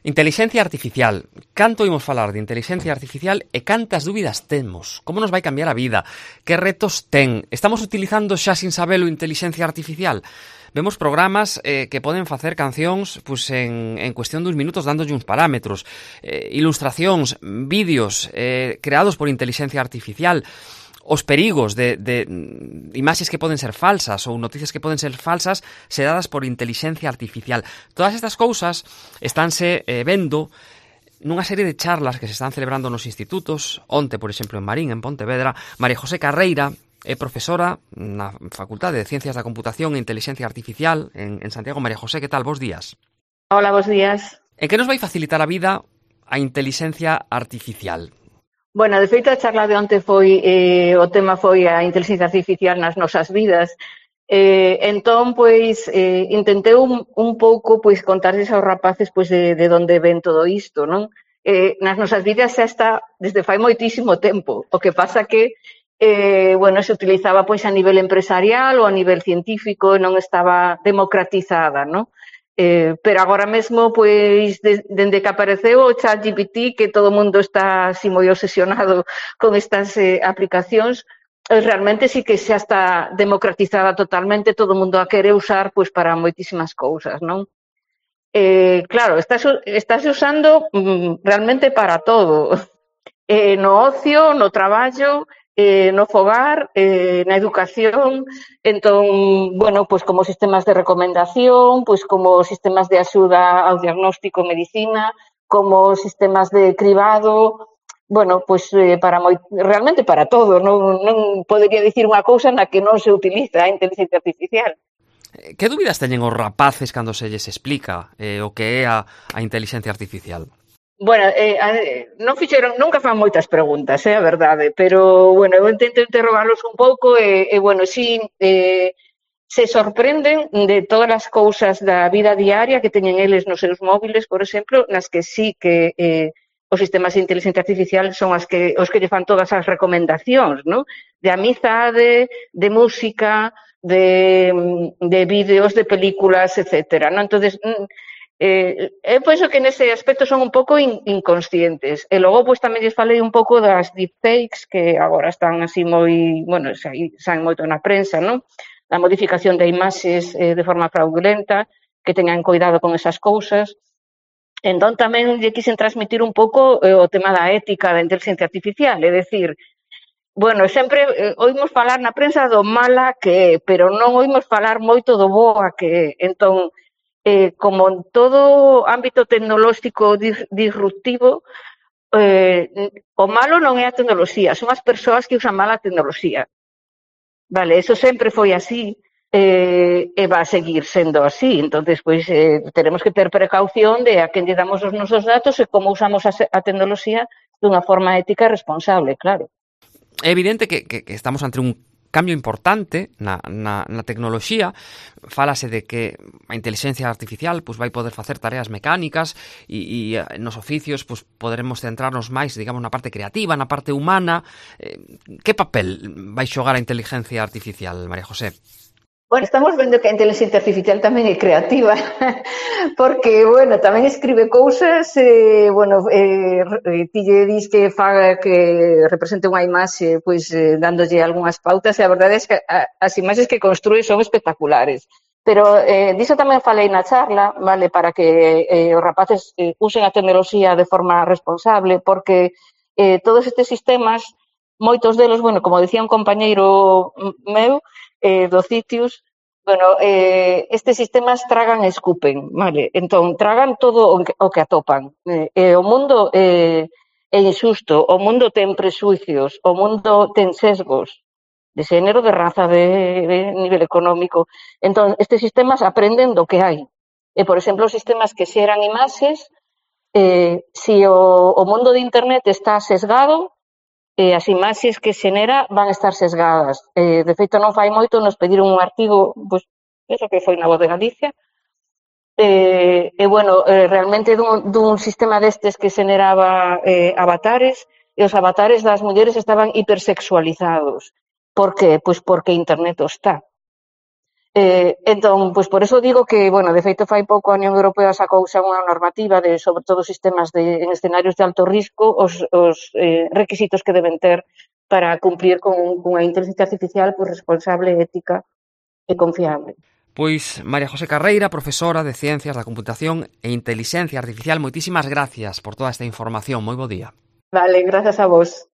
Intelixencia artificial. Canto imos falar de intelixencia artificial e cantas dúbidas temos? Como nos vai cambiar a vida? Que retos ten? Estamos utilizando xa sin sabelo intelixencia artificial? Vemos programas que poden facer cancións en cuestión duns minutos dándolle uns parámetros, ilustracións, vídeos creados por intelixencia artificial, os perigos de imaxes que poden ser falsas ou noticias que poden ser falsas se dadas por intelixencia artificial. Todas estas cousas estánse vendo nunha serie de charlas que se están celebrando nos institutos. Onte, por exemplo, en Marín, en Pontevedra, María José Carreira é profesora na Facultade de Ciencias da Computación e Intelixencia Artificial en Santiago. María José, que tal? Bos días. Hola, bos días. En que nos vai facilitar a vida a intelixencia artificial? Bueno, de feito, a charla de onte o tema foi a inteligencia artificial nas nosas vidas. Entón, intentei un pouco contarles aos rapaces de onde ven todo isto, non? Nas nosas vidas xa está desde fai moitísimo tempo. O que pasa que, se utilizaba a nivel empresarial ou a nivel científico e non estaba democratizada, non? Pero agora mesmo, dende que apareceu o ChatGPT, que todo o mundo está así moi obsesionado con estas aplicacións, realmente sí que xa está democratizada totalmente, todo o mundo a quere usar para moitísimas cousas, non? Claro, estáse usando realmente para todo, no ocio, no traballo, no fogar, na educación. Entón, como sistemas de recomendación, como sistemas de axuda ao diagnóstico en medicina, como sistemas de cribado, realmente para todo. Non podería dicir unha cousa na que non se utiliza a inteligencia artificial. Que dúbidas teñen os rapaces cando se lles explica o que é a inteligencia artificial? Bueno, nunca fan moitas preguntas, a verdade, pero, eu intento interrogarlos un pouco se sorprenden de todas as cousas da vida diaria que teñen eles nos seus móviles, por exemplo, nas que sí que os sistemas de inteligencia artificial son os que lle fan todas as recomendacións, non? De amizade, de música, de vídeos, de películas, etcétera, non? Entonces, eu penso que nese aspecto son un pouco inconscientes. E logo, tamén lles falei un pouco das deepfakes, que agora están así saen moito na prensa, non? A modificación de imaxes de forma fraudulenta, que teñan cuidado con esas cousas. Entón, tamén lle quixen transmitir un pouco o tema da ética da inteligencia artificial, é dicir, sempre oímos falar na prensa do mala que é, pero non oímos falar moito do boa que é. Entón, como en todo ámbito tecnolóxico disruptivo, o malo non é a tecnoloxía, son as persoas que usan mal a tecnoloxía. Vale, eso sempre foi así e va a seguir sendo así. Entonces, teremos que ter precaución de a quen lle damos os nosos datos e como usamos a tecnoloxía dunha forma ética e responsable, claro. É evidente que estamos ante un cambio importante na tecnoloxía. Fálase de que a inteligencia artificial vai poder facer tareas mecánicas e nos oficios poderemos centrarnos máis, digamos, na parte creativa, na parte humana. Que papel vai xogar a inteligencia artificial, María José? Bueno, estamos vendo que a inteligencia artificial tamén é creativa, porque, tamén escribe cousas, ti lle dis que faga, que represente unha imaxe, dándolle algunhas pautas, e a verdade é que as imaxes que construe son espectaculares. Pero diso tamén falei na charla, vale, para que os rapaces usen a tecnoloxía de forma responsable, porque todos estes sistemas, moitos delos, como decía un compañeiro meu, do Citius, estes sistemas tragan e escupen, vale? Entón, tragan todo o que atopan. O mundo é injusto, o mundo ten prexuicios, o mundo ten sesgos de xénero, de raza, de nivel económico. Entón, estes sistemas aprenden do que hai. E, por exemplo, os sistemas que xeran imaxes, se o mundo de Internet está sesgado, as imaxes que xenera van estar sesgadas. De feito, non fai moito nos pediron un artigo, eso que foi na Voz de Galicia, realmente dun sistema destes que xeneraba avatares, e os avatares das mulleres estaban hipersexualizados. Por que? Porque Internet o está. Entón, pois por eso digo que, bueno, de feito fai pouco a Unión Europea sacou xa unha normativa de, sobre todo, sistemas en escenarios de alto risco, os requisitos que deben ter para cumplir cunha inteligencia artificial responsable, ética e confiable. Pois María José Carreira, profesora de Ciencias da Computación e Intelixencia Artificial, moitísimas gracias por toda esta información. Moi bo día. Vale, grazas a vos.